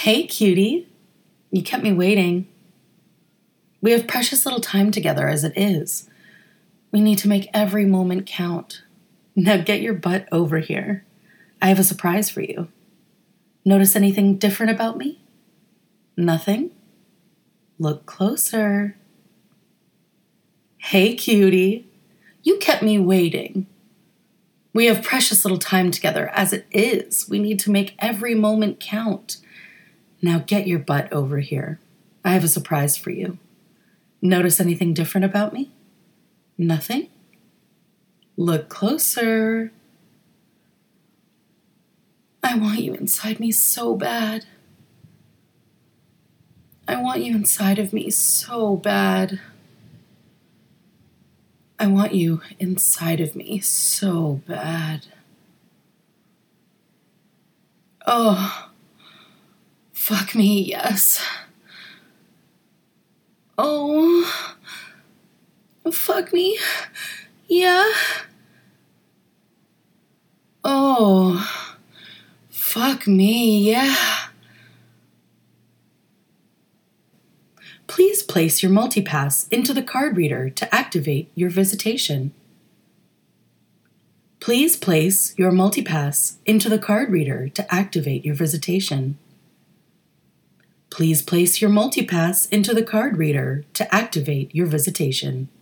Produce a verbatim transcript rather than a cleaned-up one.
Hey, cutie. You kept me waiting. We have precious little time together as it is. We need to make every moment count. Now get your butt over here. I have a surprise for you. Notice anything different about me? Nothing? Look closer. Hey, cutie. You kept me waiting. We have precious little time together as it is. We need to make every moment count. Now get your butt over here. I have a surprise for you. Notice anything different about me? Nothing? Look closer. I want you inside me so bad. I want you inside of me so bad. I want you inside of me so bad. Oh, fuck me, yes. Oh, fuck me, yeah. Oh, fuck me, yeah. Please place your multipass into the card reader to activate your visitation. Please place your multipass into the card reader to activate your visitation. Please place your multipass into the card reader to activate your visitation.